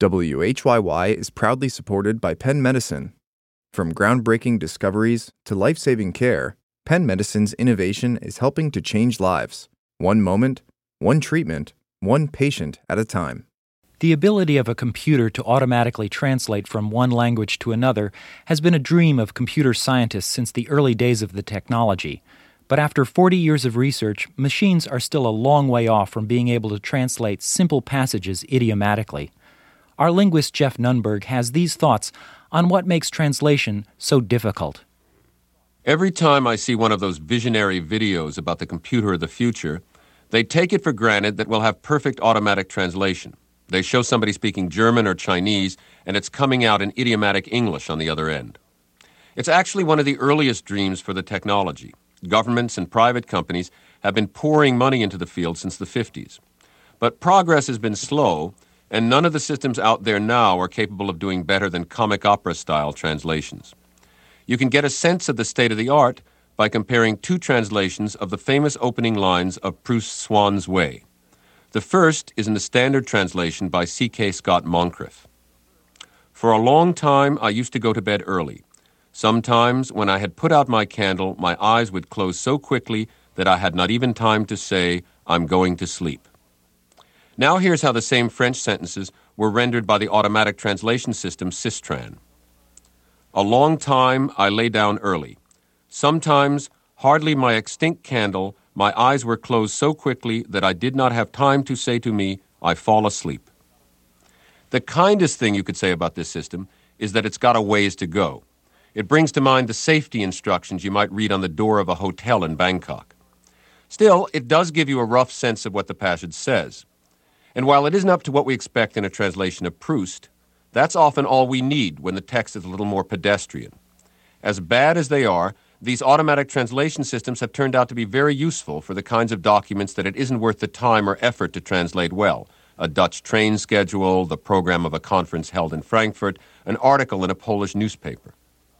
WHYY is proudly supported by Penn Medicine. From groundbreaking discoveries to life-saving care, Penn Medicine's innovation is helping to change lives. One moment, one treatment, one patient at a time. The ability of a computer to automatically translate from one language to another has been a dream of computer scientists since the early days of the technology. But after 40 years of research, machines are still a long way off from being able to translate simple passages idiomatically. Our linguist Jeff Nunberg has these thoughts on what makes translation so difficult. Every time I see one of those visionary videos about the computer of the future, they take it for granted that we'll have perfect automatic translation. They show somebody speaking German or Chinese, and it's coming out in idiomatic English on the other end. It's actually one of the earliest dreams for the technology. Governments and private companies have been pouring money into the field since the 50s. But progress has been slow, and none of the systems out there now are capable of doing better than comic opera-style translations. You can get a sense of the state of the art by comparing two translations of the famous opening lines of Proust's Swann's Way. The first is in the standard translation by C.K. Scott Moncrief. For a long time, I used to go to bed early. Sometimes, when I had put out my candle, my eyes would close so quickly that I had not even time to say, "I'm going to sleep." Now here's how the same French sentences were rendered by the automatic translation system Sistran. A long time I lay down early. Sometimes, hardly my extinct candle, my eyes were closed so quickly that I did not have time to say to me, "I fall asleep." The kindest thing you could say about this system is that it's got a ways to go. It brings to mind the safety instructions you might read on the door of a hotel in Bangkok. Still, it does give you a rough sense of what the passage says. And while it isn't up to what we expect in a translation of Proust, that's often all we need when the text is a little more pedestrian. As bad as they are, these automatic translation systems have turned out to be very useful for the kinds of documents that it isn't worth the time or effort to translate well. A Dutch train schedule, the program of a conference held in Frankfurt, an article in a Polish newspaper.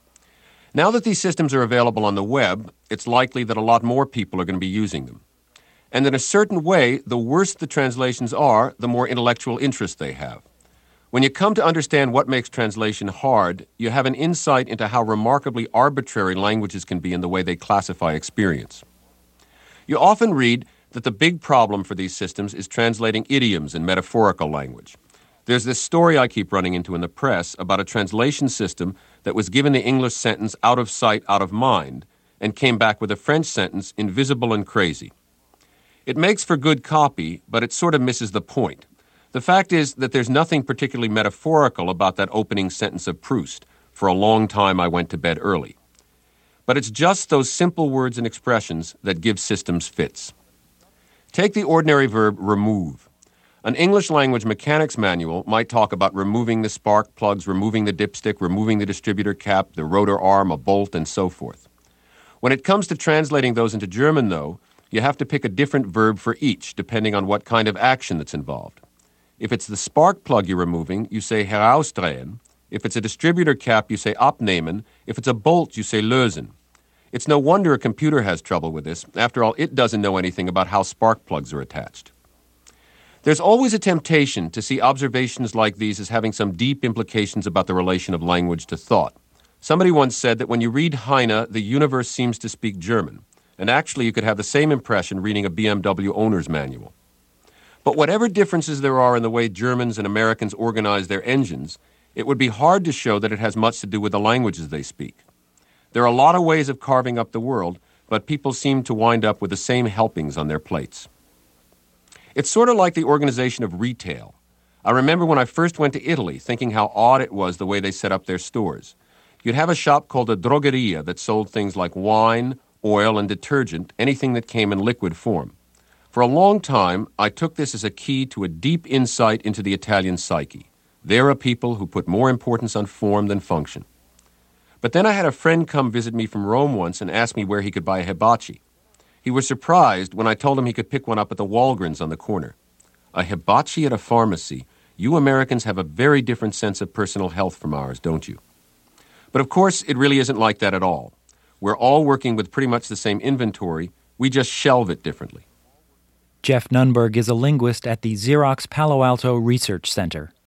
Now that these systems are available on the web, it's likely that a lot more people are going to be using them. And in a certain way, the worse the translations are, the more intellectual interest they have. When you come to understand what makes translation hard, you have an insight into how remarkably arbitrary languages can be in the way they classify experience. You often read that the big problem for these systems is translating idioms and metaphorical language. There's this story I keep running into in the press about a translation system that was given the English sentence "out of sight, out of mind," and came back with a French sentence "invisible and crazy." It makes for good copy, but it sort of misses the point. The fact is that there's nothing particularly metaphorical about that opening sentence of Proust, "For a long time I went to bed early." But it's just those simple words and expressions that give systems fits. Take the ordinary verb remove. An English language mechanics manual might talk about removing the spark plugs, removing the dipstick, removing the distributor cap, the rotor arm, a bolt, and so forth. When it comes to translating those into German, though, you have to pick a different verb for each, depending on what kind of action that's involved. If it's the spark plug you're removing, you say herausdrehen. If it's a distributor cap, you say abnehmen. If it's a bolt, you say lösen. It's no wonder a computer has trouble with this. After all, it doesn't know anything about how spark plugs are attached. There's always a temptation to see observations like these as having some deep implications about the relation of language to thought. Somebody once said that when you read Heine, the universe seems to speak German. And actually, you could have the same impression reading a BMW owner's manual. But whatever differences there are in the way Germans and Americans organize their engines, it would be hard to show that it has much to do with the languages they speak. There are a lot of ways of carving up the world, but people seem to wind up with the same helpings on their plates. It's sort of like the organization of retail. I remember when I first went to Italy thinking how odd it was the way they set up their stores. You'd have a shop called a drogheria that sold things like wine, oil, and detergent, anything that came in liquid form. For a long time, I took this as a key to a deep insight into the Italian psyche. They're a people who put more importance on form than function. But then I had a friend come visit me from Rome once and ask me where he could buy a hibachi. He was surprised when I told him he could pick one up at the Walgreens on the corner. A hibachi at a pharmacy? You Americans have a very different sense of personal health from ours, don't you? But of course, it really isn't like that at all. We're all working with pretty much the same inventory. We just shelve it differently. Jeff Nunberg is a linguist at the Xerox Palo Alto Research Center.